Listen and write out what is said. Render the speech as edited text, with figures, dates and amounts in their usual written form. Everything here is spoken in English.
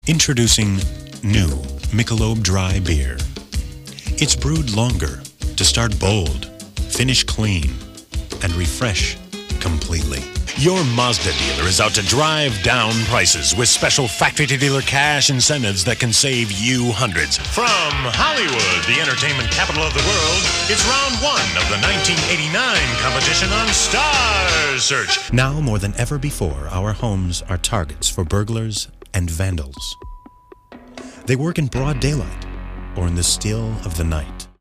Introducing new Michelob Dry Beer. It's brewed longer to start bold, finish clean, and refresh completely. Your Mazda dealer is out to drive down prices with special factory-to-dealer cash incentives that can save you hundreds. From Hollywood, the entertainment capital of the world, it's round one of the 1989 competition on Star Search. Now more than ever before, our homes are targets for burglars and vandals. They work in broad daylight or in the still of the night.